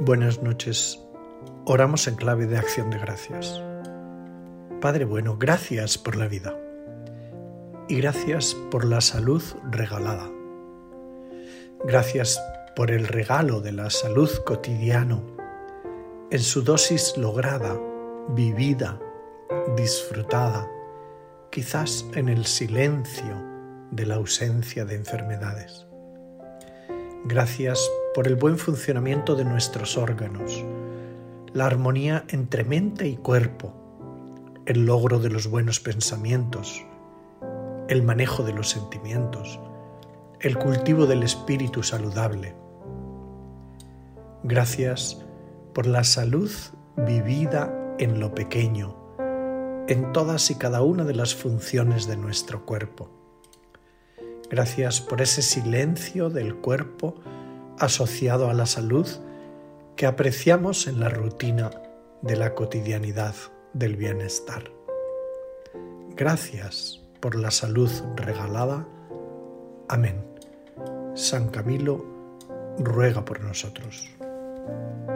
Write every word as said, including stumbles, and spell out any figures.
Buenas noches. Oramos en clave de acción de gracias. Padre bueno, gracias por la vida y gracias por la salud regalada. Gracias por el regalo de la salud cotidiano en su dosis lograda, vivida, disfrutada, quizás en el silencio de la ausencia de enfermedades. Gracias por el buen funcionamiento de nuestros órganos, la armonía entre mente y cuerpo, el logro de los buenos pensamientos, el manejo de los sentimientos, el cultivo del espíritu saludable. Gracias por la salud vivida en lo pequeño, en todas y cada una de las funciones de nuestro cuerpo. Gracias por ese silencio del cuerpo asociado a la salud que apreciamos en la rutina de la cotidianidad del bienestar. Gracias por la salud regalada. Amén. San Camilo ruega por nosotros.